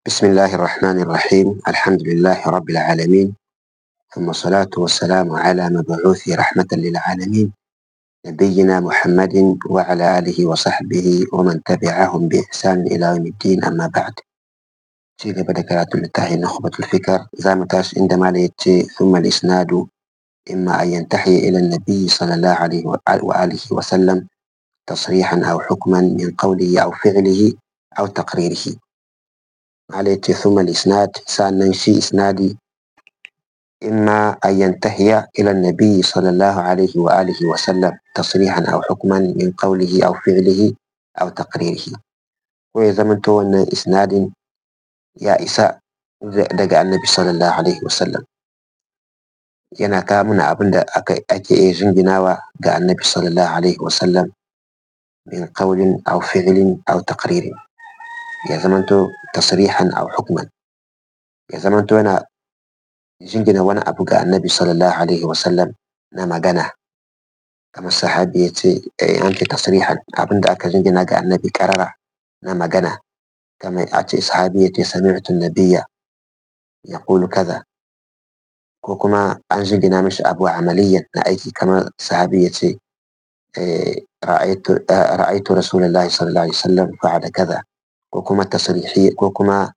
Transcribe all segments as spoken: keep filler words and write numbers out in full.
بسم الله الرحمن الرحيم الحمد لله رب العالمين ثم الصلاة والسلام على مبعوث رحمة للعالمين نبينا محمد وعلى آله وصحبه ومن تبعهم بإحسان إلى يوم الدين أما بعد شيء بدأ كرات التحي نخبة الفكر زامتاش عندما ليتي ثم الإسناد إما أن ينتحي إلى النبي صلى الله عليه وآله وسلم تصريحا أو حكما من قوله أو فعله أو تقريره عليه ثم الإسناد سأن شيء إسنادي إما أن ينتهي إلى النبي صلى الله عليه وآله وسلم تصريحا أو حكما من قوله أو فعله أو تقريره وإذا من أن إسناد يا إساء دقى النبي صلى الله عليه وسلم yana kawo mana abin da ake iya jinginawa ga annabi sallallahu alaihi wasallam min qawlin aw fi'lin aw taqririn ya zamanto tasrihan aw hukman ya zamanto yana jingina wani abu ga annabi sallallahu alaihi wasallam na magana kamar sahabi ya ce an ce tasrihan abin da aka jingina ga annabi karara na magana kamar a ce sahabi ya ce sami'tu nabiyya yaqulu kaza ko kuma an jingina mishi abu amaliyan na aiki kamar sahabi ya ce ra'aitu rasulullahi sallallahu alaihi wasallam fa'ala kaza ko kuma tasrihi ko kuma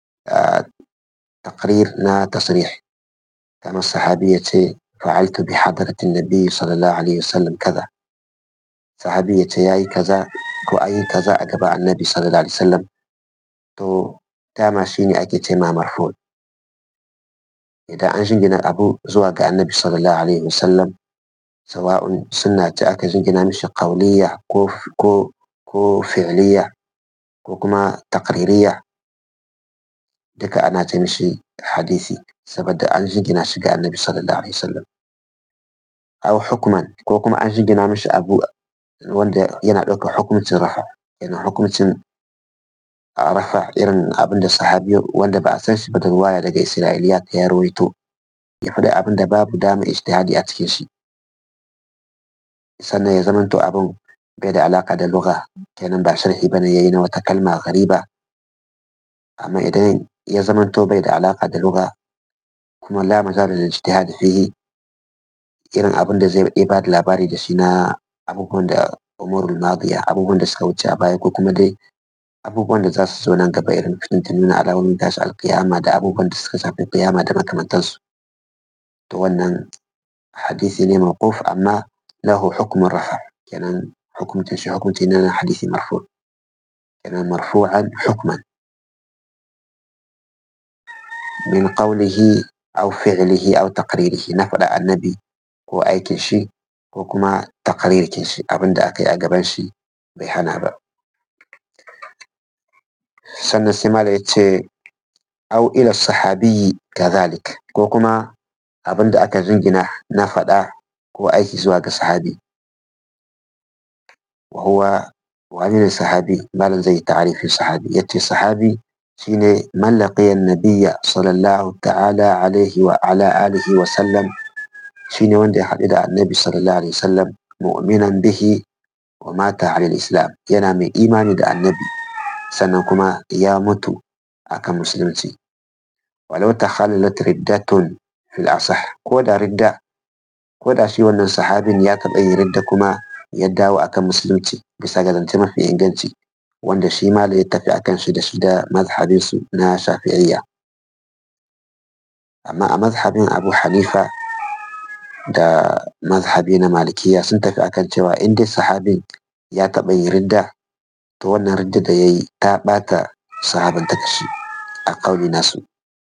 taqrir na tasrih kamar sahabi ya ce fa'altu bi hadratin nabi sallallahu alaihi wasallam kaza sahabi ya ce yayi kaza ko ayi kaza a gaba annabi sallallahu alaihi wasallam to dama shine ake ce ma marfu idan an jingina abu zuwa ga annabi sallallahu alaihi wasallam sawa'un sunna ce aka jingina mishi qawliya ko ko ko fi'liya ko kuma taqririya duka ana ce mishi hadisi saboda an jingina shi ga annabi sallallahu alaihi wasallam aw hukman ko kuma an jingina mishi abu wanda yana ɗaukar hukuncin rafa yana hukuncin rafa irin abin da sahabi wanda ba a san shi ba da ruwaya daga isra'iliya ta ya rawaito ya faɗi abin da babu dama ijtihadi a cikin shi sannan ya zamanto abin bai da alaka da lugha kenan ba sharhi bane yayi na wata kalma ghariba amma idan ya zamanto bai da alaka da lugha kuma la majal lil ijtihad fihi irin abin da zai iya ba da labari da shi na abubuwan da umurul madiya abubuwan da suka wuce a baya ko kuma dai abubuwan da za su zo nan gaba irin fitintunu na alamomin tashi alkiyama da abubuwan da suka shafi kiyama da makamantansu to wannan hadisi ne mawquf amma lahu hukmun rafa kenan hukuncin shi hukunci ne na hadisi marfu kenan marfu'an hukman min qawlihi aw fi'lihi aw taqririhi na faɗa annabi ko aikin shi ko kuma taqririn shi abinda aka yi a gaban shi bai hana ba sannan sai mala ya ce au ila sahabi kazalik ko kuma abin da aka jingina na faɗa ko aiki zuwa ga sahabi wa huwa wani ne sahabi malam zai ta'arifin sahabi yace sahabi shine man laqiya nabiyya sallallahu ta'ala alaihi wa ala alihi wa sallam shine wanda ya haɗu da annabi sallallahu alaihi wasallam mu'minan bihi wa mata ala islam yana mai imani da annabi sannan kuma ya mutu akan musulunci walau takhallalat riddatun fil asah ko da ridda ko da shi wannan sahabin ya taɓa yin ridda kuma ya dawo akan musulunci bisa ga zance mafi inganci wanda shi ma ya tafi akan shi da shi da mazhabin su na shafi'iyya amma a mazhabin abu hanifa da mazhabi na malikiya sun tafi akan cewa in dai sahabin ya taɓa yin ridda to wannan ridda da ya yi ta ɓata sahabantaka shi a ƙauli nasu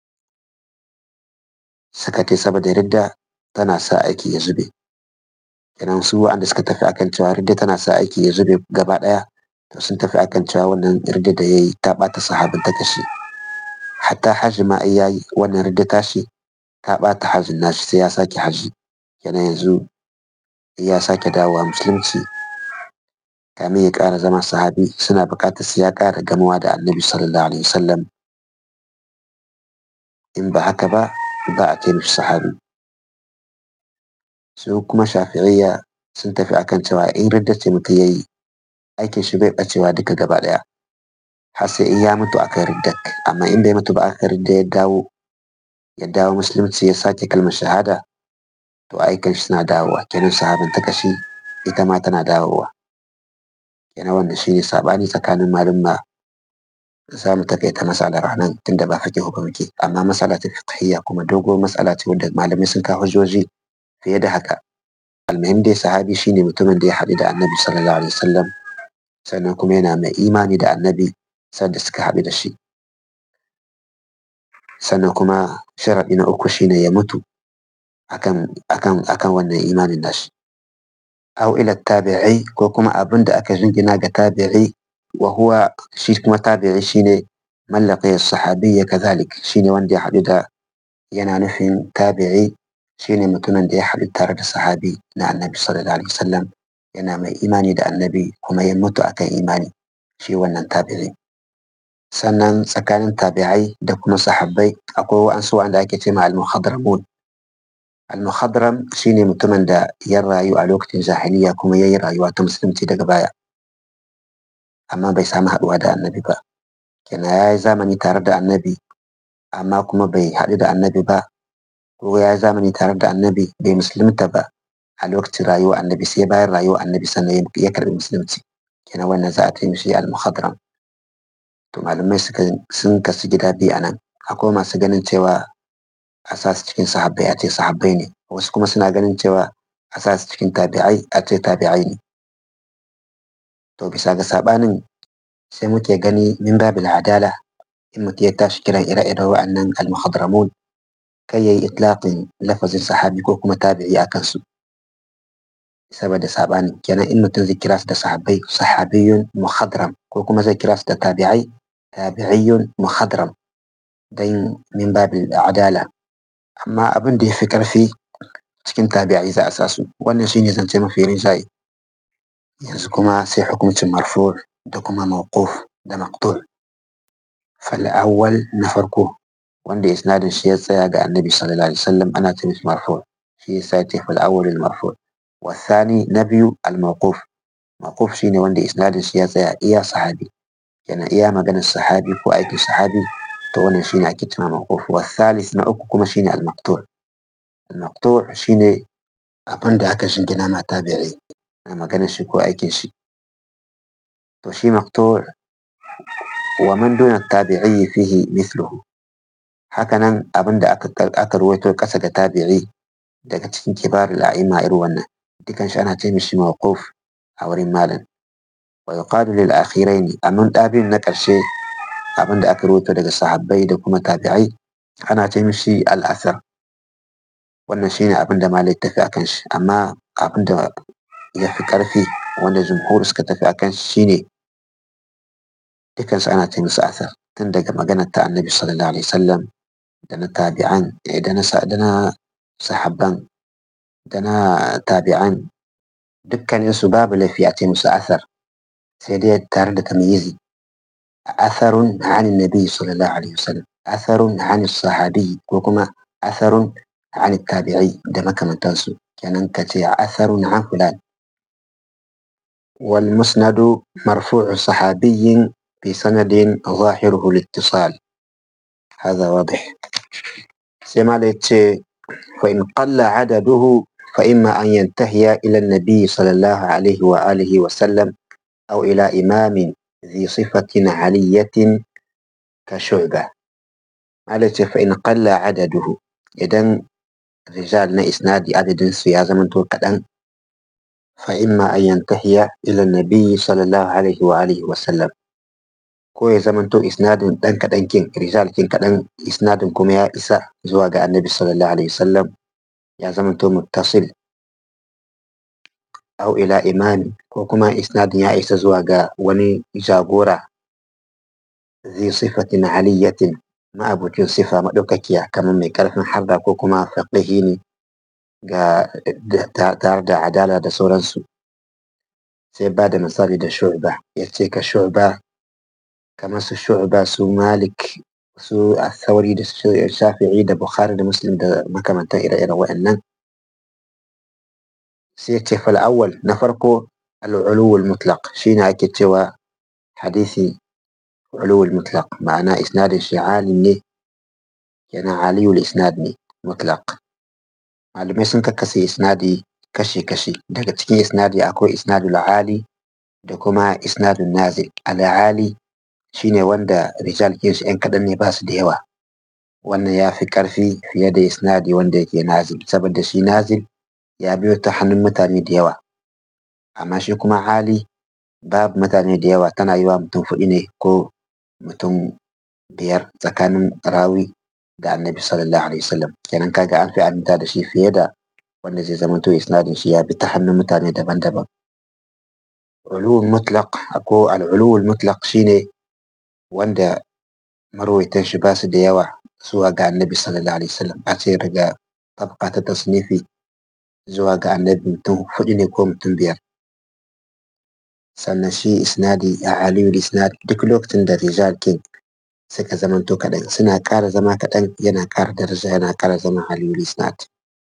suka ce saboda ridda tana sa aiki ya zube kenan su wanda suka tafi akan cewa ridda tana sa aiki ya zube gaba ɗaya to sun tafi akan cewa wannan ridda da ya yi ta ɓata sahabantaka shi hatta hajji ma ai yayi wannan ridda tashi ta ɓata hajjin nashi sai ya sake hajji kenan yanzu ya sake dawowa musulunci kamin ya ƙara zama sahabi suna buƙatar sai ya ƙara gamawa da annabi sallallahu alaihi wasallam in ba haka ba ba a ce mishi sahabi su kuma shafi'iyya sun tafi akan cewa in ridda ce mutum yayi aikin shi bai ɓacewa duka gaba ɗaya har sai in ya mutu aka ridda. Amma in bai mutu ba aka ridda ya dawo ya dawo musulunci ya sake kalmar shahada, to aikan shi suna dawowa, kenan sahaban ta kashi ita ma tana dawowa. Kenan wanda shi ne saɓani tsakanin malumma. Za mu takaita matsalar a nan tunda ba fiqhu ba muke, amma matsala ta fiqhiyya kuma dogo matsala ce wadda malamai sun kawo hujjoji fiye da haka. Almuhim dai sahabi shine mutumin da ya haɗu da annabi sallallahu alaihi wasallam, sannan kuma yana mai imani da annabi sanda suka haɗu da shi. Sannan kuma sharaɗi na uku shine ya mutu akan akan akan wannan imanin nashi. Aw ila tabi'i, ko kuma abin da aka jingina ga tabi'i, wa huwa shi kuma tabi'i shine man laqiya as-sahabiyya kadhalik, shine wanda ya haɗu da, yana nufin tabi'i shine mutumin da ya haɗu tare da sahabi na annabi sallallahu alaihi wasallam, yana mai imani da annabi kuma ya mutu akan imani, shi wannan tabi'i. Sannan tsakanin tabi'ai da kuma sahabbai akwai wa'ansu wanda ake ce ma al-muhadramun. Al-muhadram shine mutumin da ya rayu a lokacin jahiliya kuma ya yi rayuwa ta musulunci daga baya, amma bai samu haɗuwa da annabi ba. Kenan ya yi zamani tare da annabi amma kuma bai haɗu da annabi ba, ko ya yi zamani tare da annabi bai musulunta ba a lokacin rayuwar annabi, sai bayan rayuwar annabi sannan ya karɓi musulunci. Kenan wannan za a ce mishi al-muhadram. To malamai suka sun kasu gida biyu a nan. Akwai masu ganin cewa a sa su cikin sahabbai a ce sahabbai ne, wasu kuma suna ganin cewa a sa su cikin tabi'ai a ce tabi'ai ne. To bisa ga saɓanin sai muke gani min babil adala, in mutum ya tashi kiran ire-iren wa'annan al-muhadramun kai yayi itlaqin lafazin sahabi ko kuma tabi'i a kansu, saboda saɓanin. Kenan in mutum zai kira su da sahabbai, sahabiyyun muhadram, ko kuma zai kira su da tabi'ai, tabi'iyyun muhadram, dan min babil adala. Amma abin da ya fi ƙarfi cikin tabi'ai za a sa su, wannan shine zance mafi rinjaye. Yanzu kuma sai hukuncin marfu' da kuma mawquf da maqtu'. Fal awwal, na farko wanda isnadin shi ya tsaya ga annabi sallallahu alaihi wasallam ana ce mishi marfu', shi yasa ya ce fal awwal al marfu'. Wa thani, na biyu al mawquf. Mawquf shine wanda isnadin shi ya tsaya iya sahabi, yana iya maganar sahabi ko aikin sahabi, to wannan shine ake cewa mawquf. Wa thalith, na uku kuma shine al maqtu'. Al maqtu' shine abin da aka shingina ma tabi'i na maganar shi ko aikin shi, to shi maqtu' wa man duna tabi'i fihi mithluhu. Hakanan abin da aka aka ruwaito kasa ga tabi'i daga cikin kibar al-a'imma irin wannan, dukan shi ana ce mishi mawquf a wurin malam. Wa yuqalu lil akhirain, amma ɗabin na ƙarshe abin da aka ruwaito daga sahabbai da kuma tabi'ai ana ce mishi al-athar. Wannan shine abin da malai tafi akan shi, amma abin da ya fi ƙarfi wanda jumhur suka tafi akan shi shine dukansu ana ce musu athar, tun daga maganar ta annabi sallallahu alaihi wasallam da na tabi'an da na da na sahabban da na tabi'an, dukkanin su babu laifi a ce musu athar, sai dai tare da tamyizi. Atharun an nabi sallallahu alaihi wasallam, atharun an sahabi, ko kuma atharun an tabi'i da makamantansu. Kenan ka ce atharun an fulan. Wal musnadu marfu'u sahabiyyin bi sanadin zahiruhu al-ittisal. هذا واضح. سما ليتشي فإن قل عدده فإما أن ينتهي إلى النبي صلى الله عليه وآله وسلم أو إلى إمام ذي صفة علية كشعبة. ليتشي فإن قل عدده، إذن رجالنا إسناد عدد سيازة من توقعا، فإما أن ينتهي إلى النبي صلى الله عليه وآله وسلم، ko ya zamanto isnadin ɗan kaɗan kin rijal kin kaɗan, isnadin kuma ya isa zuwa ga annabi sallallahu alaihi wasallam, ya zamanto muttasil. Au ila imami, ko kuma isnadin ya isa zuwa ga wani jagora zai sifatin aliyatin, ma'abucin sifa maɗaukakiya kamar mai ƙarfin harda ko kuma faqihi ne ga tare da adala da sauransu. Sai ba da misali da shu'ba, ya ce ka shu'ba, kamar su shu'ba, su malik, su athauri da shafi'i da bukhari da muslim da makamantan ire-iren wa'annan. sai ce fal awwal, na farko al-uluwul mutlaq, shine ake cewa hadisi علو المطلق معناه إسناد shi ali ne kenan aliyul isnad ne mutlaq. Malamai sun kakkase isnadi kashi-kashi, daga cikin isnadi akwai isnadul ali da kuma isnadun nazil. Al-ali shine wanda rijal kinshi yan kaɗan ne ba su da yawa, wannan ya fi ƙarfi fiye da isnadi wanda yake nazil, saboda shi nazil ya biyo ta hannun mutane da yawa, amma shi kuma ali babu mutane da yawa, tana yiwa mutum fuɗi ne ko mutum biyar tsakanin rawi da annabi sallallahu alaihi wasallam, kenan kaga an fi aminta da shi fiye da wanda zai zama to isnadin shi ya bi ta hannun mutane daban-daban. Ulul mutlaq ko al-ulul mutlaq shine wanda marwaitan shi ba su da yawa zuwa ga annabi sallallahu alaihi wasallam, a ce daga tabqa ta tasnifi zuwa ga annabi mutum fuɗi ne ko mutum biyar. Sannan shi isnadi a aliyul isnad duk lokacin da rijal king suka zamanto kaɗan suna ƙara zama kaɗan, yana ƙara daraja, yana ƙara zama aliyul isnad.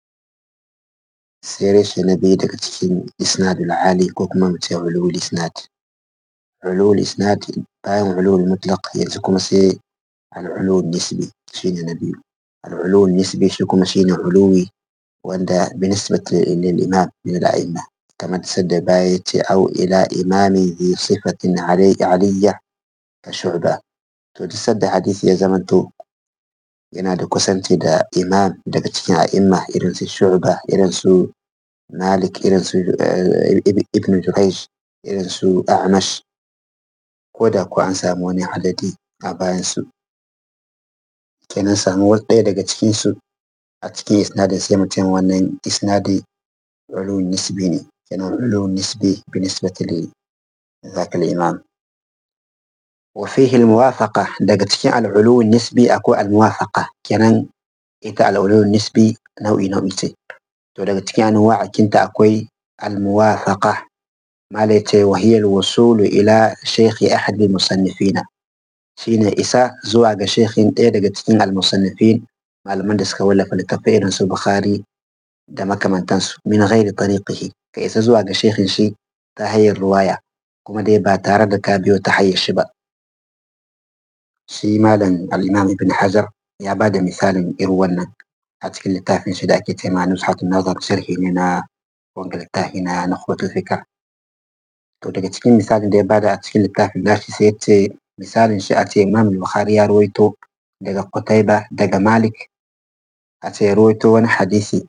Sai reshe na biyu daga cikin isnadul ali ko kuma mu ce ulul isnad. Ulul isnad bayan ulul mutlaq yanzu kuma sai al-ulul nisbi shine na biyu. Al-ulul nisbi shi kuma shine uluwi wanda binisbati lil imam min al-a'imma, kamar sadda baya yace au ila imamin zi sifatin aliyya ka shu'ba. To duk sadda hadisi ya zamanto yana da kusanci da imam daga cikin a'imma irin su shu'ba, irin su malik, irin su ibn jurayj, irin su a'mash, ko da ko an samu wani adadi a bayan su, kenan samu ɗaya daga cikin su a cikin isnadin sai mutum wannan isnadi ulul nisbi ne, kenan ulul nisbi binisbati li zaka al-imam. وفيه الموافقة daga cikin al-ulul nisbi akwai al-muwafaqa, kenan ita al-ulul nisbi nau'i nau'i ce, to daga cikin anwa'akinta akwai al-muwafaqa. Mala yace wa hiya al-wusul ila shaykh ahad al-musannifin, shine isa zuwa ga shaykhin ɗaya daga cikin al-musannifin, malaman da suka wallafa littattafai irin su Bukhari da makamantansu, min ghairi tariqihi, ka isa zuwa ga shaykhin shi ta hanyar ruwaya kuma dai ba tare da ka biyo ta hanyar shi ba. Shi malam al-imam ibn hajar ya ba da misalin irin wannan a cikin littafin shi da ake ce ma nuzhatun nazar, sharhi ne na wanga littafi na nukhbatul fikr. To daga cikin misalin da ya bada a cikin littafin nashi sai ya ce misalin shi a ce imam bukhari ya rawaito daga qutayba daga malik, a ce ya rawaito wani hadisi,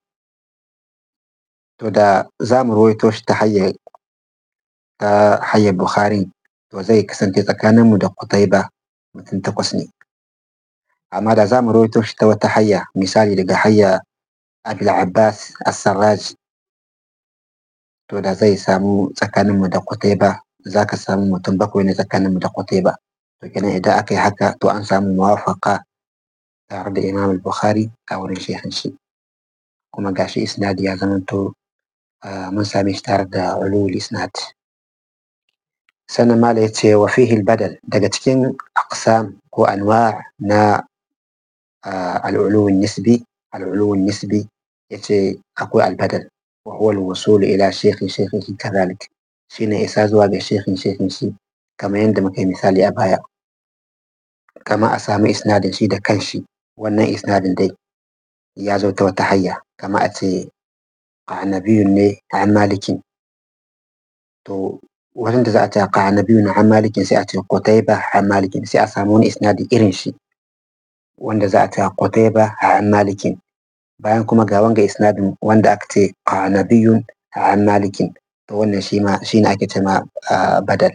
to da za mu rawaito shi ta hanyar ta hanyar bukhari, to zai kasance tsakaninmu da qutayba mutum takwas ne, amma da za mu rawaito shi ta wata hanya, misali daga hanya abil abbas as-sarraj, to da zai samu tsakaninmu da qutayba za ka samu mutum bakwai ne tsakaninmu da qutayba. To kenan idan aka yi haka to an samu muwafaqa tare da imam al-bukhari a wurin shaykhin shi, kuma gashi isnadi ya zamanto mun same shi tare da ulul isnad. Sannan mala yace wa fihi al-badal, daga cikin aqsam ko anwa' na al-ulul nisbi, al-ulul nisbi yace akwai al-badal wa huwa al-wusul ila shaykhin shaykhihi kadhalik, shine isa zuwa ga shaykhin shaykhin shi kamar yadda muka yi misali a baya, kama a samu isnadin shi da kanshi, wannan isnadin dai ya zo ta wata hanya, kama a ce qanabiyun ne an malikin, to wurin da za a ce qanabiyun an malikin sai a ce qutayba an malikin, sai a samu wani isnadi irin shi wanda za a ce qutayba an malikin, bayan kuma ga wanga isnadin wanda aka ce qanabiyun an malikin, to wannan shi ma shine ake ce ma badal.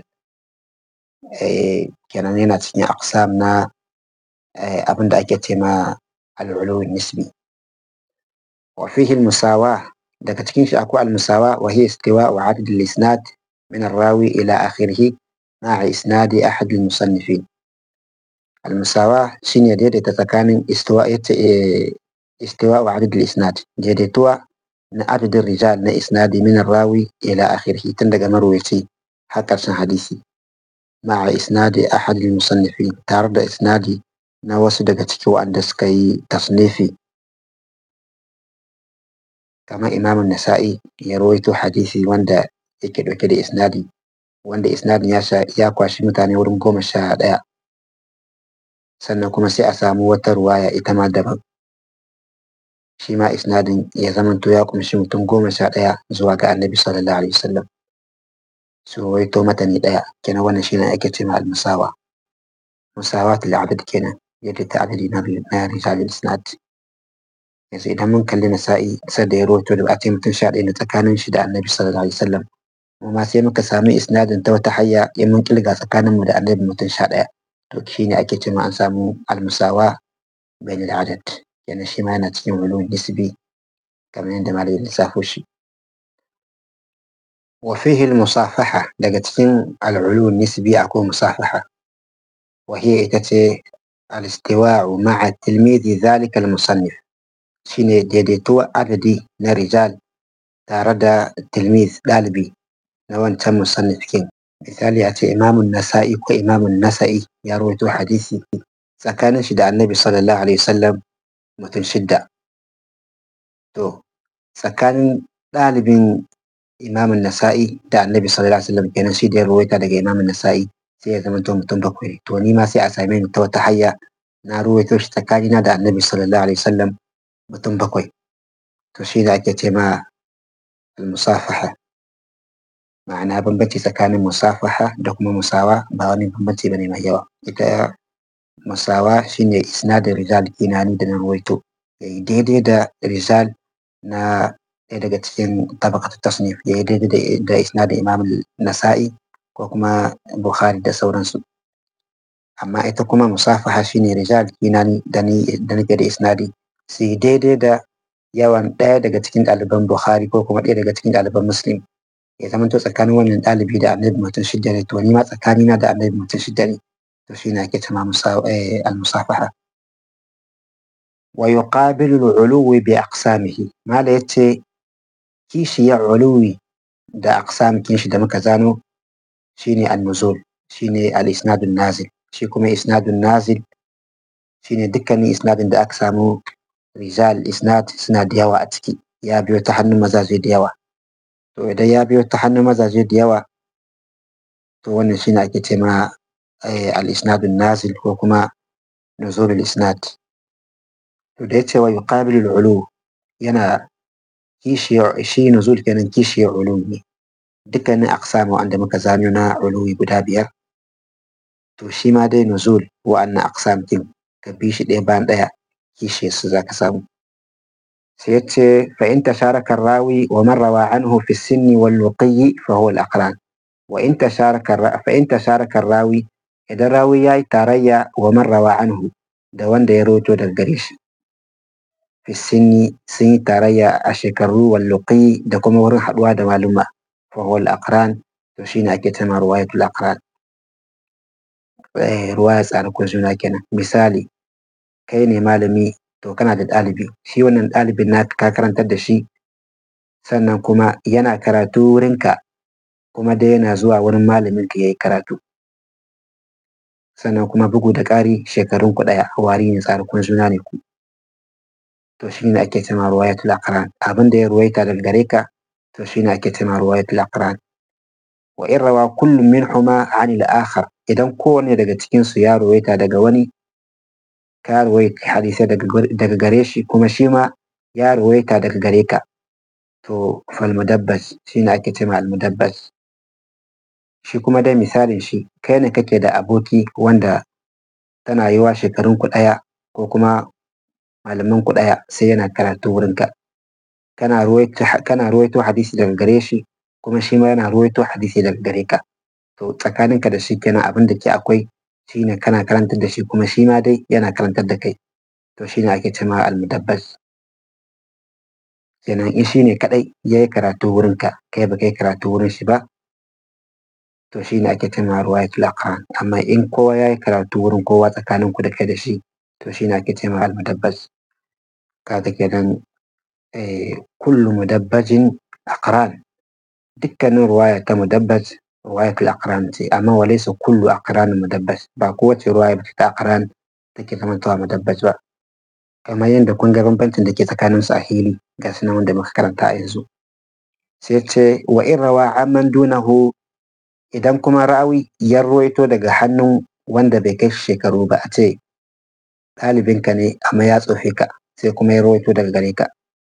Kenan yana cikin aqsam na abin da ake ce ma al-ulul nisbi. Wa fihi al-musawa, daga cikin shi akwai al-musawa wa hiya istiwa'u 'adad al-isnad min ar-rawi ila akhirih ma'a isnadi ahad al-musannifin. Al-musawa shine daidaita tsakanin istiwa yace istiwa'u 'adad al-isnad, daidaituwa na adadin rijal na isnadi min ar-rawi ila akhirih, tun daga marwaci har ƙarshen hadisi, ma'a isnadi ahad al-musannifin, tare da isnadi na wasu daga cikin waɗanda suka yi tasnifi, kamar imam an-nasa'i ya rawaito hadisi wanda yake ɗauke da isnadi wanda isnadin ya ya kwashi mutane wurin goma sha ɗaya, sannan kuma sai a samu wata ruwaya ita ma daban, shi ma isnadin ya zamanto ya kumshi mutum goma sha ɗaya zuwa ga annabi sallallahu alaihi wasallam su rawaito matani ɗaya. Kenan wannan shi ne ake cewa al-musawa, musawatul adad kenan, yadda ta adadi na rijal isnad. Yanzu idan mun kalli Nasa'i sai da ya rawaito da a ce mutum sha ɗaya ne tsakanin shi da annabi sallallahu alaihi wasallam, kuma sai muka samu isnadin ta wata hayya in mun kilga tsakanin mu da annabi mutum sha ɗaya, to shi ne ake cewa an samu al-musawa bain al-adad. Kenan shi ma yana cikin ulum nisbi kamar yadda malamin lissafo shi. Wa fihi al-musafaha, daga cikin al-ulum nisbi akwai musafaha, wa hiya ita ce al-istiwa'u ma'a tilmidi dhalika al-musannif, shine daidaituwar adadi na rijal tare da tilmiz ɗalibi na wancan musannif kin. Misali a ce imamun nasa'i ko imamun nasa'i ya rawaito hadisi tsakanin shi da annabi sallallahu alaihi wasallam mutum shidda, to tsakanin ɗalibin imamun nasa'i da annabi sallallahu alaihi wasallam kenan shi da ya rawaita daga imamun nasa'i sai ya zama to mutum bakwai, to ni ma sai a same ni ta wata hayya na rawaito shi tsakanina da annabi sallallahu alaihi wasallam mutum bakwai, to shi da ake ce ma al-musafaha. Ma'ana bambanci tsakanin musafaha da kuma musawa ba wani bambanci bane mai yawa. Ita musawa shine isnadin rijal kinani da na ruwaito yayi daidai da rijal na ɗaya daga cikin tabaqat tasnif, yayi daidai da isnadin imam nasa'i ko kuma bukhari da sauransu. Amma ita kuma musafaha shine rijal kinani da ni da nake da isnadi sai daidai da yawan ɗaya daga cikin ɗaliban bukhari ko kuma ɗaya daga cikin ɗaliban muslim, ya zama to tsakanin wannan ɗalibi da annabi mutum shidda ne, to ni ma tsakanina da annabi mutum shidda ne, to shi ne ake cewa al-musafaha. Wa yuqabilu al-uluwi bi aqsamihi, mala yace kishiyar uluwi da aqsam kin shi da muka zano shine an-nuzul, shine al-isnadun nazil. Shi kuma isnadun nazil shine dukkanin isnadin da aka samu rijal isnad suna da yawa a ciki, ya biyo ta hannun mazaje da yawa. To idan ya biyo ta hannun mazaje da yawa, to wannan shine ake ce ma al-isnadun nazil ko kuma nuzulul isnad. To da yace wa yuqabilu al-ulu, yana kishiyar shi nuzul kenan kishiyar ulu ne. Dukkanin aqsam wanda muka zano na uluwi guda biyar, to shi ma dai nuzul wa'annan aqsam kin ka bi shi ɗaya bayan ɗaya kishiyar su zaka samu. Sai yace fa in tasharaka ar-rawi wa man rawa anhu fi as-sinni wal luqi fa huwa al-aqran. Wa in tasharaka fa in tasharaka ar-rawi, idan rawi yayi tarayya wa man rawa anhu da wanda ya rawaito daga gare shi fi sinni, sun yi tarayya a shekaru wal luqi da kuma wurin haɗuwa da maluma, fa huwa al-aqran, to shine ake cewa riwayatul aqran. Ruwaya tsare ko juna kenan. Misali kai ne malami, to kana da ɗalibi, shi wannan ɗalibin naka ka karantar da shi, sannan kuma yana karatu wurinka, kuma dai yana zuwa wurin malamin ka yayi karatu, sannan kuma bugu da ƙari shekarun ku ɗaya, wari ne tsare kun juna ne ku, to shi ne ake cewa riwayatul aqran. Abin da ya ruwaita daga gare ka, to shi ne ake cewa riwayatul aqran. Wa in rawa kullu minhuma an al-akhar, idan kowanne daga cikin su ya ruwaita daga wani, ka ruwaita hadisai daga gare shi kuma shi ma ya ruwaita daga gare ka, to fal mudabbas shine ake cewa al mudabbas. Shi kuma dai misalin shi, kai ne kake da aboki wanda tana yiwa shekarun ku ɗaya ko kuma malaman ku ɗaya, sai yana karatu wurinka, kana ruwaito kana ruwaito hadisi daga gare shi kuma shi ma yana ruwaito hadisi daga gare ka, to tsakaninka da shi kenan abin da ke akwai shine kana karantar da shi kuma shi ma dai yana karantar da kai, to shine ake cewa al-mudabbas. Kenan in shi ne kaɗai ya yi karatu wurinka, kai ba kai karatu wurin shi ba, to shi ne ake cewa riwayatul aqran. Amma in kowa ya yi karatu wurin kowa tsakanin ku da kai da shi, to shi ne ake cewa al-mudabbas. Kaga kenan kullu mudabbajin aqran, dukkanin ruwaya ta mudabbas riwayatul aqran ce, amma wa laysa kullu aqran mudabbas, ba kowace ruwaya ta aqran take zamantowa mudabbas ba. Kamar yadda kun ga bambancin da ke tsakanin su a hili ga sunan wanda muka karanta a yanzu. Sai ce wa in rawa amman dunahu, idan kuma rawi ya ruwaito daga hannun wanda bai kai shekaru ba, a ce ɗalibinka ne amma ya tsofe ka sai kuma ya rawaito daga gare ka.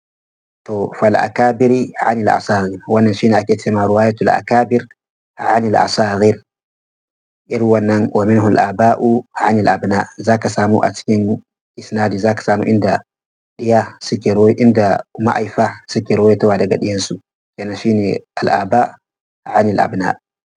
To fal akabiri anil asagir, wannan shine ake cewa ruwayatul akabir anil asagir. Irin wannan wa minhu al aba'u anil abna, zaka samu a cikin isnadi zaka samu inda iya suke ro inda ma'aifa suke rawaitowa daga diyansu, yana shine al aba anil abna.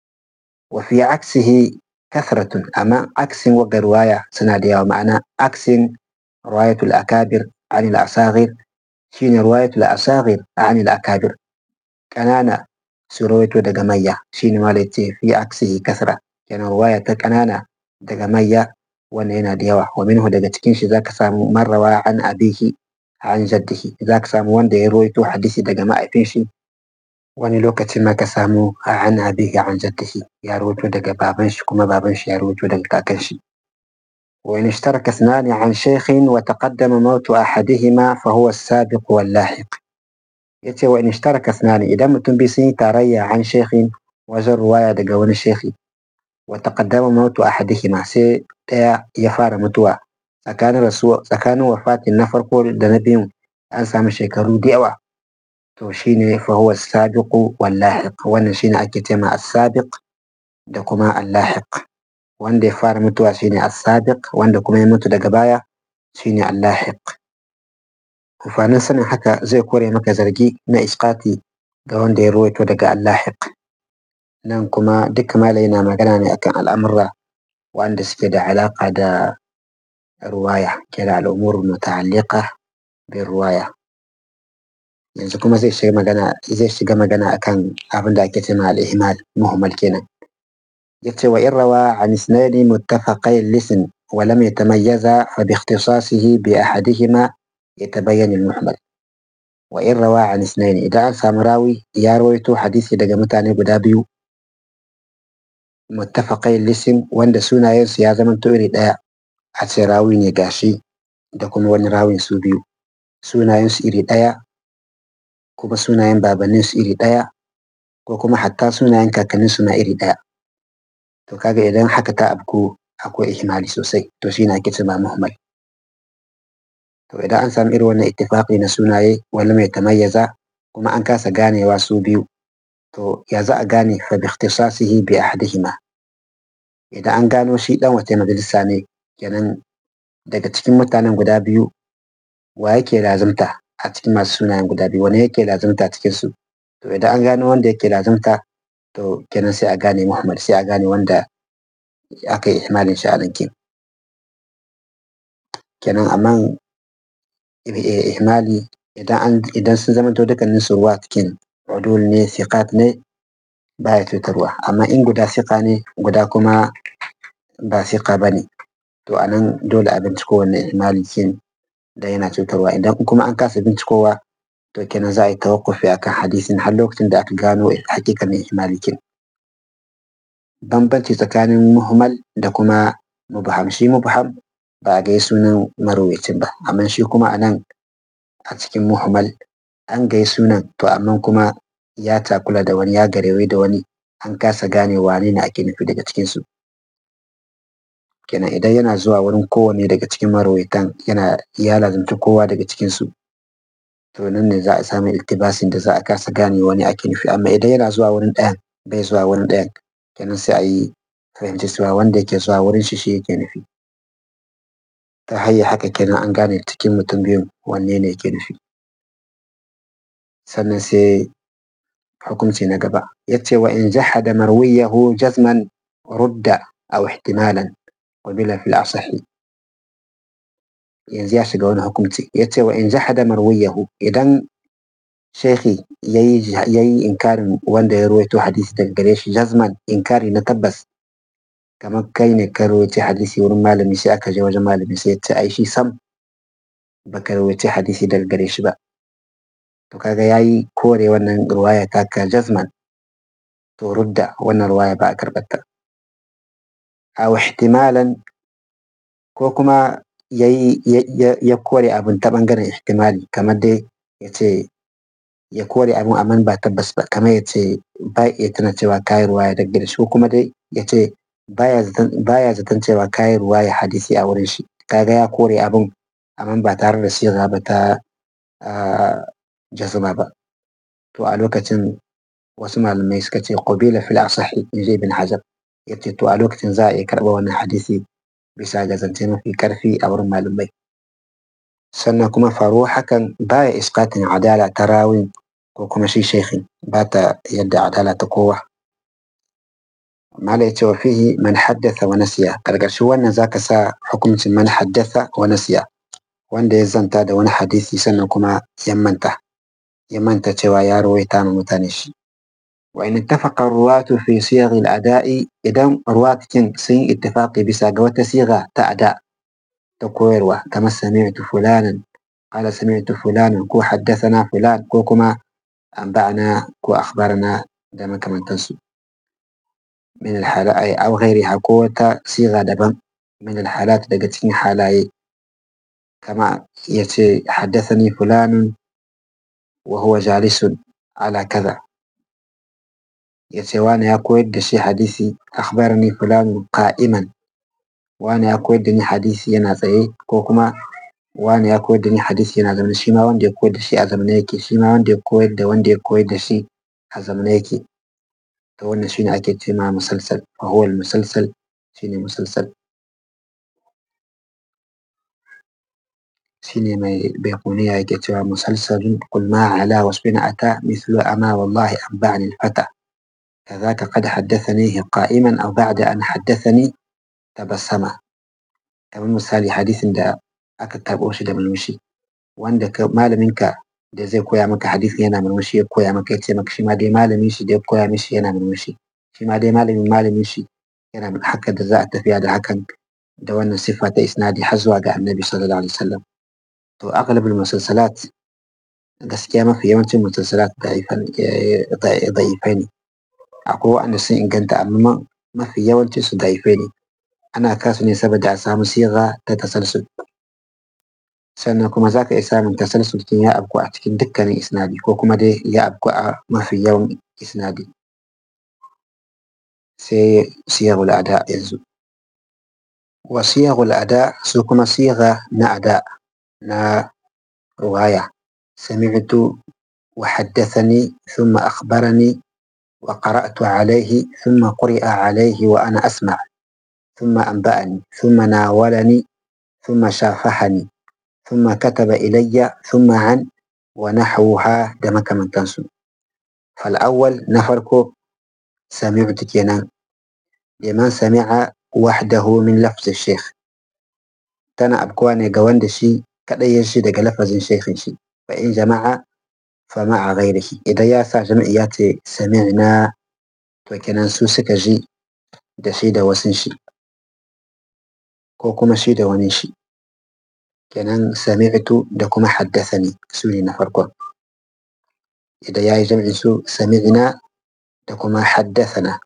Wa fi aksihi kathratun, amma aksin waga ruwaya suna da yawa, ma'ana aksin ruwayatul akabir anil asagir shine ruwayatul asagir anil akabir, ƙanana su rawaito daga manya, shine ma ce fi aksihi kasra, kenan ruwaya ta ƙanana daga manya wannan yana da yawa. Wa minhu, daga cikin shi zaka samu marrawa an abihi an jaddihi, zaka samu wanda ya rawaito hadisi daga ma'aifin shi, wani lokacin ma ka samu an abihi an jaddihi ya rawaito daga baban shi kuma baban shi ya rawaito daga kakan shi. wa in ishtaraka ithnani an shaykhin wa taqaddama mautu ahadihima fa huwa as-sabiq wal lahiq. Yace wa in ishtaraka ithnani, idan mutum bi sun yi tarayya an shaykhin wajen ruwaya daga wani shaykhi, wa taqaddama mautu ahadihima, sai daya ya fara mutuwa tsakanin rasuwa tsakanin wafatin na farko da na biyun an samu shekaru da yawa, to shine fa huwa as-sabiq wal lahiq, wannan shine ake cewa as-sabiq da kuma al-lahiq. Wanda ya fara mutuwa shine as-sabiq, wanda kuma ya mutu daga baya shine al-lahiq. Amfanin sanin haka zai kore maka zargi na isqati ga wanda ya rawaito daga al-lahiq. Nan kuma duka malai yana magana ne akan al'amurra wanda suke da alaƙa da ruwaya, kira al'umur muta'alliqa bin ruwaya. Yanzu kuma zai shiga magana zai shiga magana akan abin da ake cewa al-ihmal, muhmal kenan. Yace wa in rawa an isnani muttafaqai al-lisn wa lam yatamayyaza fa bi ikhtisasihi bi ahadihima yatabayyan al-muhmal. Wa in rawa an isnani, idan an samu rawi ya rawaito hadisi daga mutane guda biyu muttafaqai al-lisn, wanda sunayensu ya zama iri daya, a ce rawi ne gashi da kuma wani rawin su biyu sunayensu iri daya, kuma sunayen babanninsu iri daya, ko kuma hatta sunayen kakanninsu na iri daya. To kaga idan haka ta abku akwai ihmali sosai, to shine ake cewa muhmal. To idan an samu irin wannan ittifaqi na sunaye wala mai tamayyaza kuma an kasa ganewa su biyu, to ya za a gane fa bi ikhtisasihi bi ahadihima. Idan an gano shi dan wata majalisa ne, kenan daga cikin mutanen guda biyu wa yake lazimta a cikin masu sunayen guda biyu, wani yake lazimta cikin su. To idan an gano wanda yake lazimta, to kenan sai a gane muhammad, sai a gane wanda aka yi ihmalin shi a nan. Kenan amma ihmali idan an idan sun zama to dukkanin su ruwa cikin udul ne, siqat ne, baya cutarwa. Amma in guda siqa ne guda kuma ba siqa bane, to anan dole a binciko wannan ihmali kin da yana cutarwa. Idan kuma an kasa bincikowa, to kenan za a yi tawakkufi akan hadisin har lokacin da aka gano hakikanin ihmali kin. Bambanci tsakanin muhmal da kuma mubham, shi mubham ba a gai sunan marwayacin ba, amma shi kuma anan a cikin muhmal an gai sunan, to amma kuma ya takula da wani, ya garewe da wani, an kasa gane wane ne ake nufi daga cikin su. Kenan idan yana zuwa wurin kowanne daga cikin marwayatan, yana ya lazimci kowa daga cikin su, to nan ne za a samu iltibasin da za a kasa gane wani ake nufi. Amma idan yana zuwa wurin ɗayan bai zuwa wurin ɗayan, kenan sai a yi fahimci cewa wanda yake zuwa wurin shi shi yake nufi. Ta hanyar haka kenan an gane cikin mutum biyun wanne ne yake nufi. Sannan sai hukunci na gaba, yace wa in jahada marwiyahu jazman rudda aw ihtimalan wa bila fil asahi. Yanzu ya shiga wani hukunci, yace wa in jahada marwiyahu, idan shaykhi yayi yayi inkarin wanda ya rawaito hadisi daga gare shi jazman, inkari na tabbas. Kamar kai ne ka rawaito hadisi wurin malami, sai aka je wajen malami sai ya ce ai shi sam baka rawaito hadisi daga gare shi ba, to kaga yayi kore wannan ruwaya taka jazman, to rudda, wannan ruwaya ba a karɓar ta. Aw ihtimalan, ko kuma yayi ya kore abin ta bangaren ihtimali, kamar dai yace ya kore abin amma ba tabbas ba, kamar yace ba iya tuna cewa kayi ruwaya daga gare shi, ko kuma dai yace baya zaton baya zaton cewa kayi ruwaya hadisi a wurin shi, kaga ya kore abin amma ba tare da siga ba ta jazma ba. To a lokacin wasu malamai suka ce qabila fil asahi in ji ibn hajar, yace to a lokacin za a iya karɓa wannan hadisi bisa ga zance mafi karfi a wurin malamai. Sannan kuma faruwa hakan baya isqatin adala ta rawin ko kuma shi shaykhin, ba ta yadda adala ta kowa. Malai cewa fihi man haddatha wa nasiya, ƙarƙashin wannan zaka sa hukuncin man haddatha wa nasiya, wanda ya zanta da wani hadisi sannan kuma ya manta ya manta cewa ya rawaita ma mutane shi. Wa in ittafaqa ruwatu fi siyagh al-ada'i, idan ruwatkin sun yi ittifaqi bisa ga wata siga ta ada ta koyarwa kamar sami'tu fulanan qala sami'tu fulanan ko haddathana fulan ko kuma anba'ana ko akhbarana da makamantansu min al-hala'i aw ghayriha ko wata siga daban min al-halat daga cikin halaye, kama yace haddathani fulanun wa huwa jalisun ala kaza, yace wani ya koyar da shi hadisi akhbarani fulanun qa'iman, wani ya koyar da ni hadisi yana tsaye, ko kuma wani ya koyar da ni hadisi yana zaune, shi ma wanda ya koyar da shi a zaune yake, shi ma wanda ya koyar da wanda ya koyar da shi a zaune yake. To wannan shine ake ce ma musalsal, fa huwa al-musalsal shine musalsal. shine mai baikuniya yake cewa musalsalun qul ma ala wasfin ata mithlu ama wallahi anba'ani al-fata كذاك قد حدثنيه قائما أو بعد أن حدثني تبسما. kamar misali hadisin da aka karɓo shi da murmushi, wanda malaminka da zai koya maka hadisi yana murmushi ya koya maka, ya ce maka shi ma dai malamin shi da ya koya mishi yana murmushi, shi ma dai malamin malamin shi yana haka, da za a tafiya da hakan da wannan siffa ta isnadi har zuwa ga annabi sallallahu alaihi wasallam. To aghlabul musalsalat gaskiya mafi yawancin musalsalat da'ifai ne, akwai waɗanda sun inganta amma mafi yawancin su da'ifai ne. Ana kasu ne saboda a samu siga ta tasalsul, sannan kuma za ka iya samun tasalsul kin ya abku a cikin dukkanin isnadi ko kuma dai ya abku a mafi yawan isnadi. Sai siyagul ada yanzu, wa siyagul ada su kuma siga na ada na ruwaya, sami'tu wa haddathani thumma akhbarani wa qara'tu alayhi thumma quri'a alayhi wa ana asma' ثم أنبأني ثم ناولني ثم شافحني ثم كتب إلي ثم عن ونحوها دمك من تنسو. فالأول نفرك سمعت كينا لمن سمع وحده من لفظ الشيخ، تنا أبكواني قوان دشي كده يجي دق لفظ الشيخ شي، فإن جمع فمع غيره، إذا ياسع جمعيات سمعنا وكنا نسوسك جي دشي دا وسنشي ko kuma shi da wani shi, kenan sami'tu da kuma haddathani su ne na farkon. Idan ya yi jam'in su sami'na da kuma haddathana.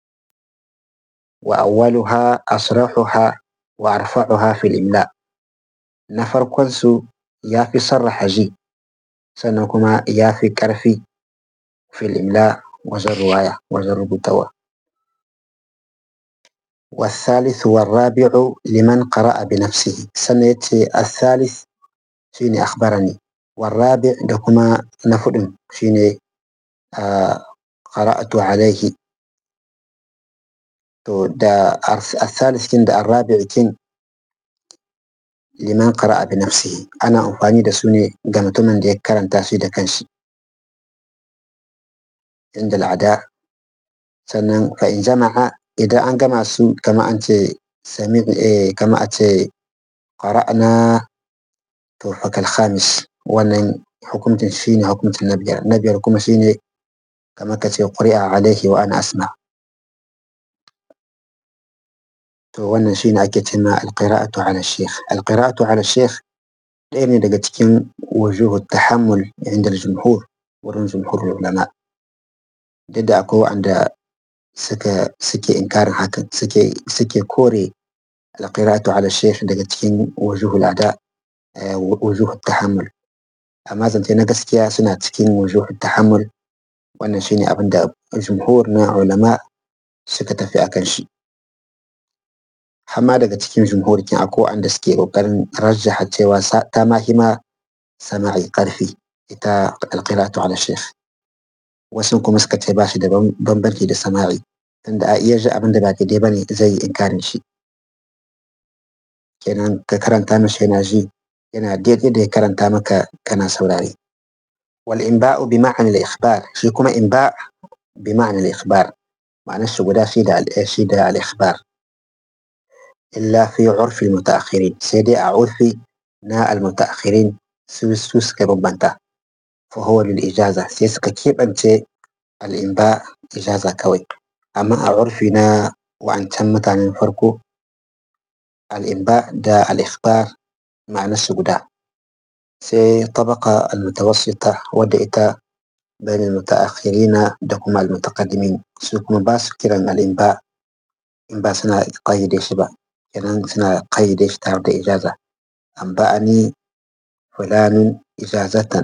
Wa awwaluha asrahuha wa arfa'uha fil imla, na farkon su ya fi sarraha ji sannan kuma ya fi ƙarfi fil imla wajen ruwaya, wajen rubutawa. والثالث والرابع لمن قرأ بنفسه، سنة الثالث شيني أخبرني، والرابع دكما نفد شيني آه قرأت عليه. تو دا الثالث كن دا الرابع كن لمن قرأ بنفسه، أنا أنفاني دا سوني قمت من دي كرن تاسي دا كنشي عند العداء. سنن فإن جمع إذا أن جمع سو كما أنت سميع إيه كما أنت قرأنا توفك الخامس، وأن حكمت شيني حكمت النبي النبي لكم شيني كما كتي قرئ عليه وأنا أسمع. تو وأن شيني أكتما القراءة على الشيخ. القراءة على الشيخ لأني لقيتكم وجوه التحمل عند الجمهور ورون جمهور العلماء، جدا أكو عند suka suke inkarin hakan, suke suke kore alqira'atu ala shaykh daga cikin wujuhul ada wujuhut tahammul, amma zance na gaskiya suna cikin wujuhut tahammul. Wannan shine abin da jumhur na ulama suka tafi akan shi. Hamma daga cikin jumhurikin akwai wanda suke ƙoƙarin rajjaha cewa ta ma hima sama'i ƙarfi ita alƙiratu ala shaykh. Wasu kuma suka ce ba shi da bambanci da sama'i, tunda a iya ji abin da ba daidai ba ne zai yi inkarin shi. Kenan ka karanta mashi yana ji yana daidai da ya karanta maka kana saurare. Wal inba'u bi ma'anar ikhbar, shi kuma inba' bi ma'anar ikhbar ma'anar shi guda shi da shi da al-ikhbar. Illa fi urfi al-mutaakhirin, sai dai a urfi na al-mutaakhirin su su suka bambanta. Fa huwa lil ijaza, sai suka keɓance al-inba' ijaza kawai. Amma a urfi na wa'ancan mutanen farko al-inba' da al-ikhbar ma'anar su guda. Sai tabaqa al-mutawassita wadda ita bain al-mutaakhirina da kuma al-mutaqaddimin, su kuma ba su kiran al-inba' in ba suna qayyade shi ba, kenan suna qayyade shi tare da ijaza. Anba'ani fulanun ijazatan,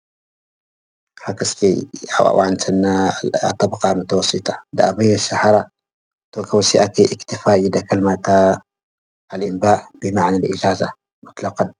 haka suke wa'ancan na tabaqa al-mutawassita. Da abin ya shahara to kawai sai aka yi iktifa'i da kalma ta al-inba' bi ma'anar ijaza mutlaqan.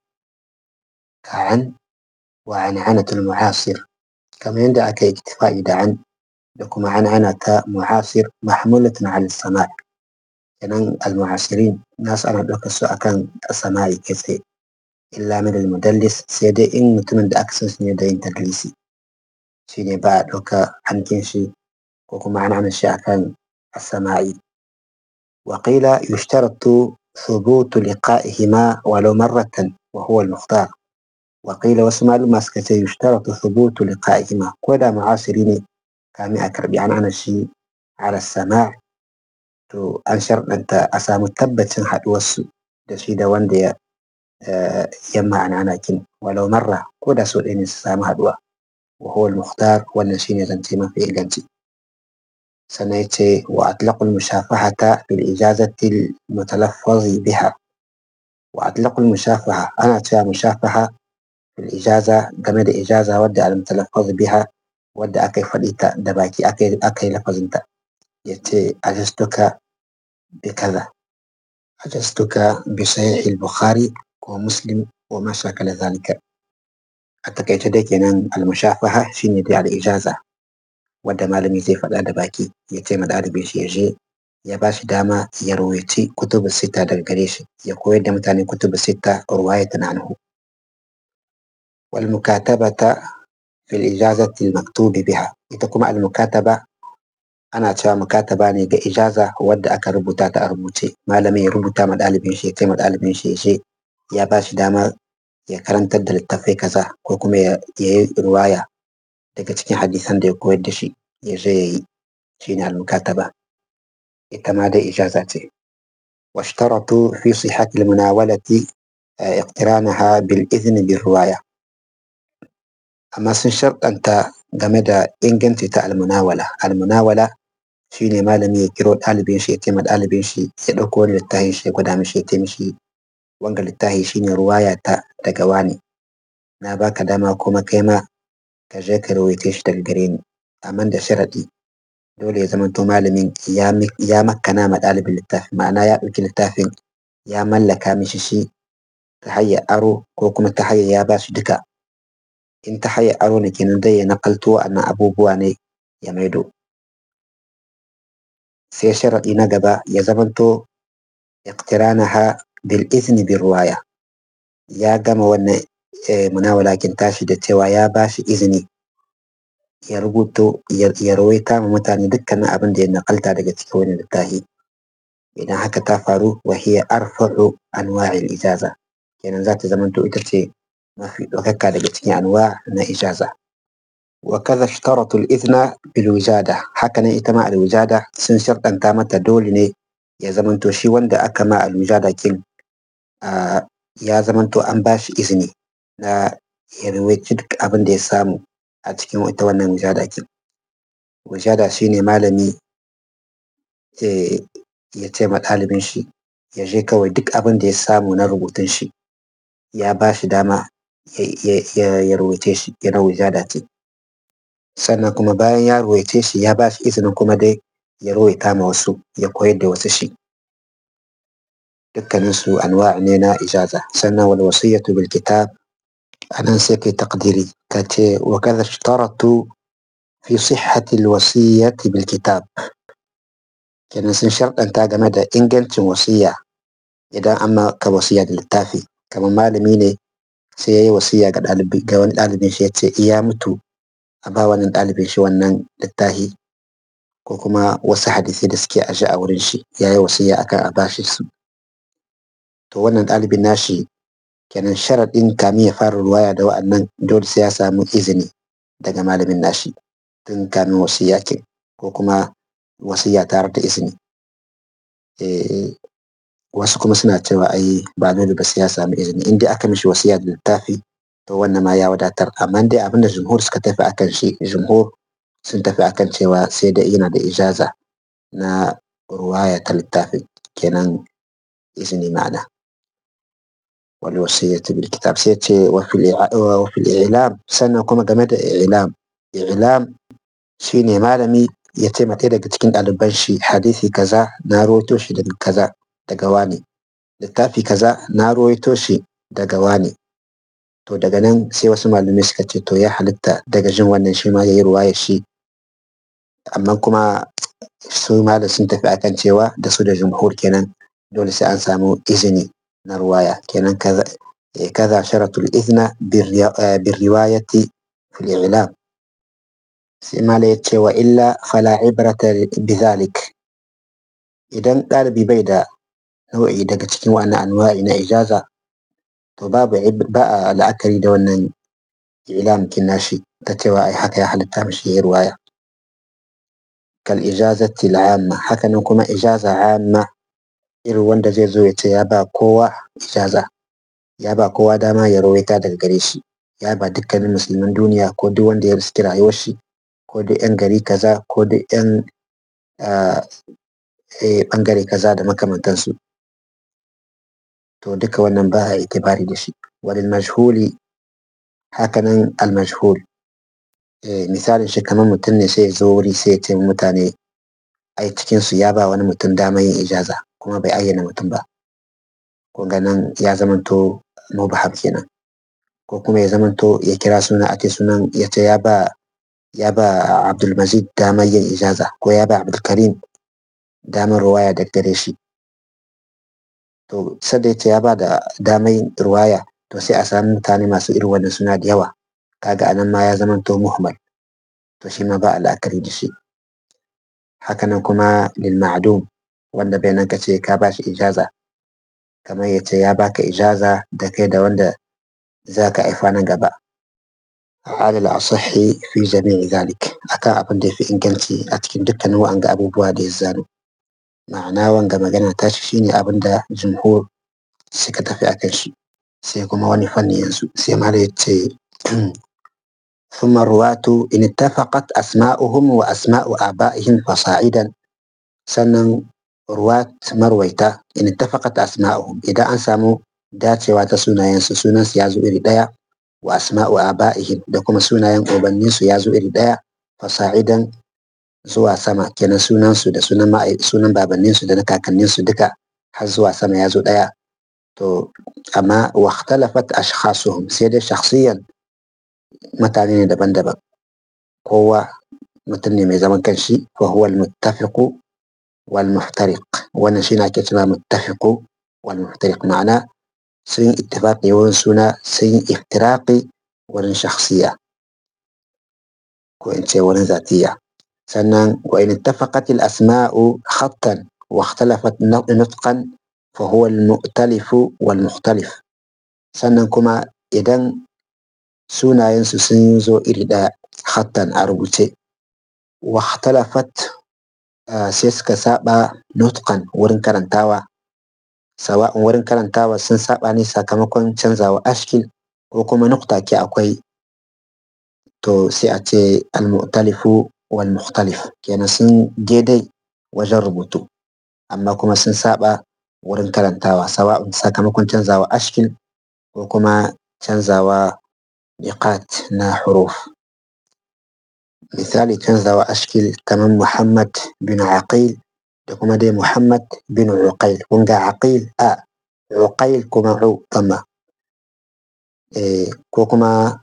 كعن وعنعنة المعاصر، كما يندى أكا اكتفاء دا عن لكم عنعنة معاصر محمولة على السماع. كان المعاصرين ناس أنا دوك السوء كان السماع كثير إلا من المدلس سيدي إن متمن دا أكسس نيدين تدليسي شيني بعد دوك عن كنشي وكما عنعنة الشيء كان السماعي. وقيل يشترط ثبوت لقائهما ولو مرة وهو المختار. وقيل وسمع المسكة يشترط ثبوت لقائهما، كودا معاصرين كامي أكربي عن أنا الشيء على السماع تو أنشر أنت أسامو تبت حد وسو دشيدا وندي آه يما عن أنا كن ولو مرة كودا سؤالين السامو هدوا وهو المختار والنشين زنتي ما في إلانتي. سنيتي وأطلق المشافهة في الإجازة المتلفظ بها. وأطلق المشافهة أنا أتشى مشافهة في الإجازة جمد إجازة ودى المتلفظ بها ودى أكي فليتا دباكي أكي أكي لفظ انت يتي أجزتك بكذا، أجزتك بصحيح البخاري ومسلم وما شاكل ذلك. أتكي تديك ينام المشافهة في ندي على الإجازة ودى ما لم يزيف الأدباكي يتي مد أدبيش يجي يباش داما يرويتي كتب الستة دالقريش يقوي دمتاني كتب الستة رواية عنه. والمكاتبة في الإجازة المكتوب بها، إتكما المكاتبة أنا أتشى مكاتبة نيجا إجازة ودى أكا ربوتا تأربوتي ما لم يربوتا مد ألبين شيء تي مد ألبين شيء شيء يباش داما يكرن تدل التفي كذا كوكما يي رواية daga cikin hadisan da ya koyar da shi ya je ya yi shine al-mukataba, ita ma dai ijaza ce. واشترطوا في صحة المناولة اقترانها بالإذن بالرواية. أما sun sharɗanta game da inganci ta almunawala. Almunawala shine malami ya kiro ɗalibin shi ya ce ma ɗalibin shi ya ɗauko wani littafin shi ya gwada mishi ya ce mishi wanga littafi shine ruwaya ta daga wani, na baka dama kuma kai ma ka je ka rawaite shi daga gare ni, amma da sharaɗi dole ya zamanto malamin ya makana ma ɗalibin littafin, ma'ana ya ɗauki littafin ya mallaka mishi shi ta hanyar aro ko kuma ta hanyar ya ba shi duka. In ta hanyar aro ne kenan dai ya naƙalto wa'annan abubuwa ne ya maido. Sai sharaɗi na gaba ya zamanto iqtiranaha bil izni bir ruwaya, ya gama wannan munawalakin tashi da cewa ya ba shi izini ya rubuto ya rawaita ma mutane dukkanin abin da ya naƙalta daga cikin wani littafi. Idan haka ta faru wa hiya arfa'u anwa'il ijaza, kenan za ta zamanto ita ce mafi ɗaukaka daga cikin anwa na ijaza. Wa kaza ishtaratu al-idhna bil wijada, haka nan ita ma al-wijada sun sharɗanta mata dole ne ya zamanto shi wanda aka ma al-wijada kin ya zamanto an ba shi izini na ya rawaici duk abin da ya samu a cikin ita wannan wijada kin. Wijada shine malami ya ce ma ɗalibin shi ya je kawai duk abin da ya samu na rubutun shi ya ba shi dama ya rawaice shi, yana wijada ce. Sannan kuma bayan ya rawaice shi ya ba shi izinin kuma dai ya rawaita ma wasu ya koyar da wasu shi. dukkaninsu anwa' ne na ijaza. Sannan wal wasiyatu bil kitab anan sai kai taqdiri ka ce wa kadha ishtaratu fi sihhati al wasiyyati bil kitab, kenan sun sharɗanta game da ingancin wasiya idan an maka wasiya da littafi. Kamar malami ne sai ya yi wasiya ga ɗalibi ga wani ɗalibin shi ya ce iya mutu a ba wannan ɗalibin shi wannan littafi, ko kuma wasu hadisi da suke aje a wurin shi ya yi wasiya akan a bashi su. To wannan ɗalibin nashi kenan sharaɗin kamin ya fara ruwaya da wa'annan dole sai ya samu izini daga malamin nashi tun kamin wasiya ke, ko kuma wasiya tare da izini. Eh, wasu kuma suna cewa ai ba dole ba sai ya samu izini, in dai aka mishi wasiya da littafi to wannan ma ya wadatar. Amma dai abinda jumhur suka tafi akan shi, jumhur sun tafi akan cewa sai dai yana da ijaza na ruwaya ta littafi, kenan izini ma'ana. wal wasiyyatu bil kitab sai ce wa fil wa fil i'lam, sannan kuma game da i'lam, i'lam shine malami ya ce mata daga cikin ɗaliban shi hadisi kaza na rawaito shi daga kaza daga wani, littafi kaza na rawaito shi daga wani. To daga nan sai wasu malamai suka ce to ya halitta daga jin wannan shi ma yayi ruwaya shi, amma kuma su malam sun tafi akan cewa da su da jumhur kenan dole sai an samu izini na ruwaya, kenan kaza kaza sharatul izna bir riwayati fil i'lam. sai malam ya ce wa illa fala ibrata bidhalik, idan ɗalibi bai da nau'i daga cikin wannan anwa'i na ijaza to babu ba a la'akari da wannan i'lam kin nashi ta cewa ai haka ya halitta mishi yayi ruwaya. kal ijazati al amma, hakanan kuma ijaza amma irin wanda zai zo ya ce ya ba kowa ijaza, ya ba kowa dama ya rawaita daga gare shi, ya ba dukkanin musulman duniya ko duk wanda ya riski rayuwar shi, ko duk yan gari kaza ko duk yan bangare kaza da makamantansu. To duka wannan ba a itibari da shi. Walil majhuli, hakanan al majhul, misalin shi kamar mutum ne sai ya zo wuri sai ya ce mutane ai cikinsu ya ba wani mutum damar yin ijaza kuma bai ayyana mutum ba, ko ganin ya zamanto mubham kenan. Ko kuma ya zamanto ya kira suna a ce sunan ya ce ya ba ya ba Abdulmajid damar yin ijaza, ko ya ba Abdulkarim damar ruwaya daga gare shi. To sadda ya ce ya ba da damar yin ruwaya to sai a samu mutane masu irin wannan suna da yawa, kaga anan ma ya zamanto muhmal, to shi ma ba a la'akari da shi. Hakanan kuma lil ma'dum, wanda bai nan ka ce ka ba shi ijaza, kamar ya ce ya baka ijaza da kai da wanda za ka haifa nan gaba, alal asahi fi jami'i zalik, akan abin da ya fi inganci a cikin dukkanin wa'anga abubuwa da ya zano. Ma'ana wanga magana ta shi shine abin da jumhur suka tafi akan shi. Sai kuma wani fanni yanzu sai ma ya ce ثم الرواة إن اتفقت أسماؤهم وأسماء آبائهم فصاعدا. sannan ruwat marwaita in ittafaqat asma'uhum, idan an samu dacewa ta sunayensu, sunansu ya zo iri ɗaya, wa asma'u aba'ihim, da kuma sunayen ubanninsu ya zo iri ɗaya, fasa'idan zuwa sama, kenan sunansu da sunan sunan babanninsu da na kakanninsu duka har zuwa sama ya zo ɗaya. To amma wa ikhtalafat ashkhasuhum, sai dai shakhsiyan mutane ne daban-daban, kowa mutum ne mai zaman kanshi. fa huwa al-muttafiqu wal muftariq, wannan shine ake cewa muttafiqu wal muftariq, ma'ana sun yi ittifaqi wurin suna, sun yi iftiraqi wurin shakhsiya ko in ce wurin zatiya. sannan wa in ittafaqat al-asma'u khattan wa ikhtalafat nutqan fa huwa al-mu'talifu wal mukhtalif. sannan kuma idan sunayensu sun zo iri ɗaya khattan a rubuce, wa ikhtalafat sai suka saba nutqan wurin karantawa, sawa'un wurin karantawa sun saba ne sakamakon canzawa ashkil ko kuma nukta ke akwai, to sai a ce al-mu'talifu wal mukhtalif, kenan sun daidai wajen rubutu amma kuma sun saba wurin karantawa, sawa'un sakamakon canzawa ashkil ko kuma canzawa niqat na huruf. misali canzawa ashkil kamar Muhammad bin Aqil da kuma dai Muhammad bin Uqail. Kun ga Aqil a, Uqail kuma U tamma. Eh, ko kuma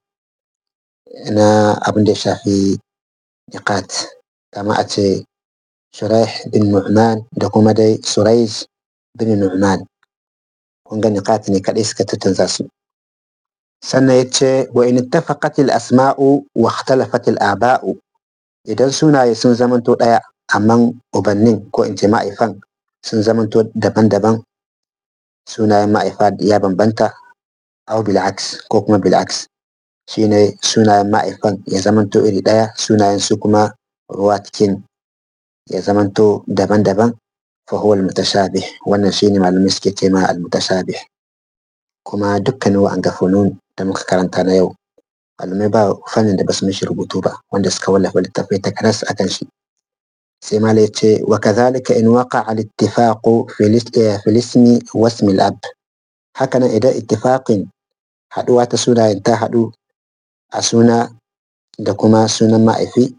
na abin da ya shafi niqat, kama a ce Shuraih bin Nu'man da kuma dai Suraij bin Nu'man. Kun ga niqat ne kaɗai suka tattanza su. Sannan ya ce wa in ittafaqat al asma'u wa ikhtalafat al aba'u, idan sunaye sun zamanto ɗaya amma ubannin ko in ce ma'aifan sun zamanto daban-daban, sunayen ma'aifa ya bambanta, au bil'aks ko kuma bil'aks, shine sunayen ma'aifan ya zamanto iri ɗaya, sunayen su kuma ruwatkin ya zamanto daban-daban, fa huwa al-mutashabih. Wannan shine malamai suke ce ma al-mutashabih. Kuma dukkanin wa'anga funun da muka karanta na yau, malamai ba fannin da basu mishi rubutu ba, wanda suka wallafa littattafai takanas akan shi. sai ma ya ce wa kazalika in waqa'a al-ittifaqu fil ismi wa ismi al-ab, hakanan idan ittifaqin haduwa ta sunayen ta hadu a suna da kuma sunan ma'aifi,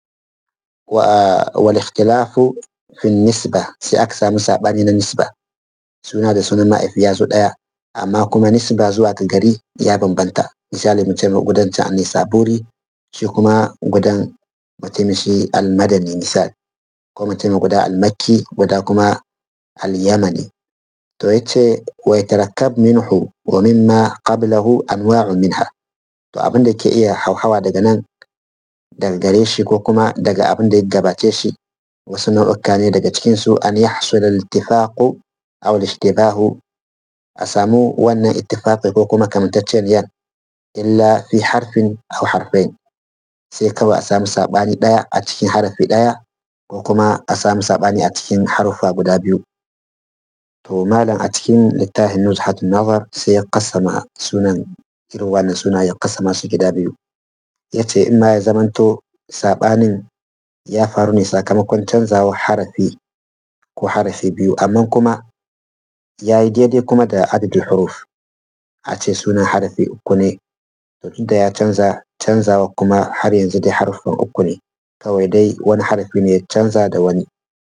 wa wal ikhtilafu fi nisba, sai aka samu sabani na nisba, suna da sunan ma'aifi ya zo daya amma kuma nisba zuwa ga gari ya bambanta. Misali mu ce gudan can Nisaburi, shi kuma gudan mutum shi al-Madani misali, ko mutum guda al-Makki guda kuma al-Yamani. To yace wa yatarakkab minhu wa mimma qablahu anwa'un minha, to abin da ke iya hauhawa daga nan daga gare shi ko kuma daga abin da ya gabace shi, wasu nau'uka ne daga cikin su an yahsul al-ittifaqu aw al-ishtibahu, a samu wannan ittifaqi ko kuma kamantacceniyan illa fi harfin aw harfain, sai kawai a samu sabani daya a cikin harafi daya ko kuma a samu sabani a cikin harufa guda biyu. To malam a cikin littafin Nuzhatun Nazar sai ya kasama sunan irin wannan suna, ya kasama su gida biyu, yace in ma ya zamanto sabanin ya faru ne sakamakon canzawa harafi ko harafi biyu, amma kuma ya yi daidai kuma da adadin huruf, a ce sunan harafi uku ne, to duk da ya canza, canzawa kuma har yanzu dai harufan uku ne, kawai dai wani harafi ne ya canza da wani,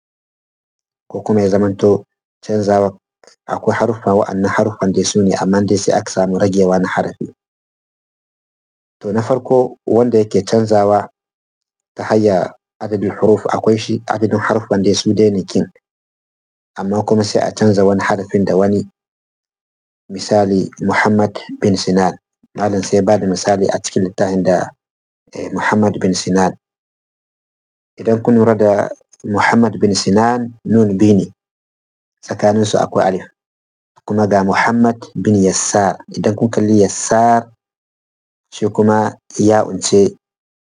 ko kuma ya zamanto canzawa akwai harufa wa'annan harufan dai su ne amma dai sai aka samu ragewa na harafi. To na farko wanda yake canzawa ta hanyar adadin huruf, akwai shi adadin harufan dai su dai ne kin, amma kuma sai a canza wani harafin da wani. Misali Muhammad bin Sinan, malam sai ba da misali a cikin littafin da Muhammad bin Sinan. Idan kun lura da Muhammad bin Sinan, nun biyu ne tsakanin su akwai alif, kuma ga Muhammad bin Yassar, idan kun kalli Yassar shi kuma ya unce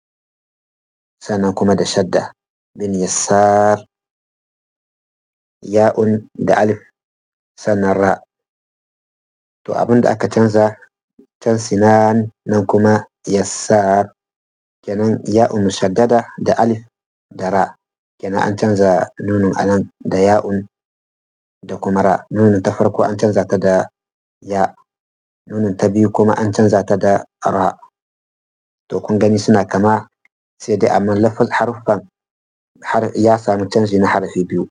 sannan kuma da shadda, bin Yassar ya'un da alif sannan ra. To abin da aka canza can Sinan nan kuma Yassar, kenan ya'un mushaddada da alif da ra, kenan an canza nunun anan da ya'un da kuma ra. Nunun ta farko an canza ta da ya, nunun ta biyu kuma an canza ta da ra. To kun gani suna kama, sai dai amma lafaz haruffan ya samu canji na harafi biyu.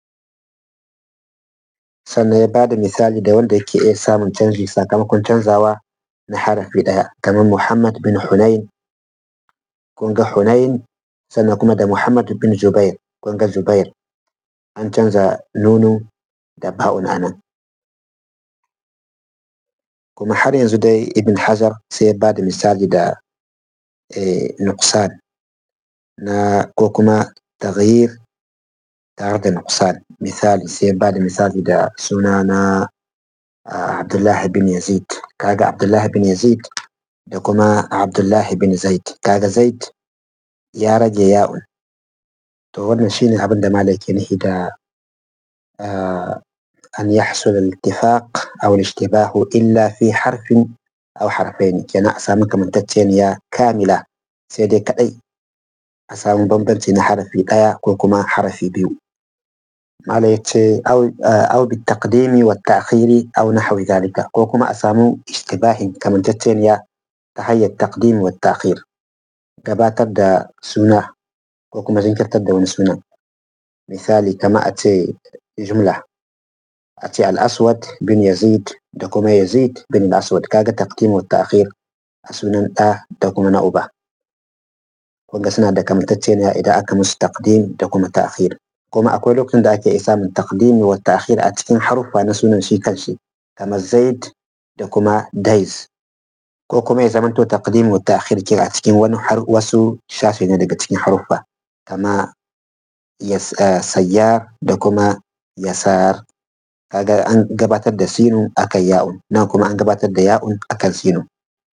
Sannan ya bada misali da wanda yake iya samun canji sakamakon canzawa na harafi ɗaya, kamar Muhammad bin Hunain, kun ga Hunain, sannan kuma da Muhammad bin Jubair, kun ga Jubair, an canza nunun da ba'un anan. Kuma har yanzu dai Ibn Hajar sai ya bada misali da nuqsan na ko kuma taghyir tare da nuqsan. Misali sai ya bada misali da suna na Abdullahi bin Yazid, kaga Abdullahi bin Yazid da kuma Abdullahi bin Zaid, kaga Zaid ya rage ya'un. To wannan shine abin da malai ke nufi da an yahsul al-ittifaq aw al-ishtibahu illa fi harfin aw harfain, kenan a samu kamantacceniya kamila, sai dai kadai a samu bambanci na harafi daya ko kuma harafi biyu. Malai yace aw bi taqdimi wa ta'khiri aw nahwi dhalika, ko kuma a samu ishtibahin kamantacceniya ta hanyar taqdim wa ta'khir, gabatar da suna ko kuma jinkirtar da wani sunan. misali kama a ce jumla a ce al-aswad bin yazid da kuma yazid bin al-aswad kaga taqdim wa ta'khir a sunan ɗa da kuma na uba kunga suna da kamtacceniya idan aka musu taqdim da kuma ta'khir kuma akwai lokacin da ake samun taqdim wa ta'khir a cikin haruffa na sunan shi kanshi kamar zaid da kuma dais ko kuma ya zamanto taqdim wa ta'khir ke a cikin wani har wasu shafi ne daga cikin haruffa kama yas sayyar da kuma yasar kaga an gabatar da sinun akan ya'un nan kuma an gabatar da ya'un akan sinun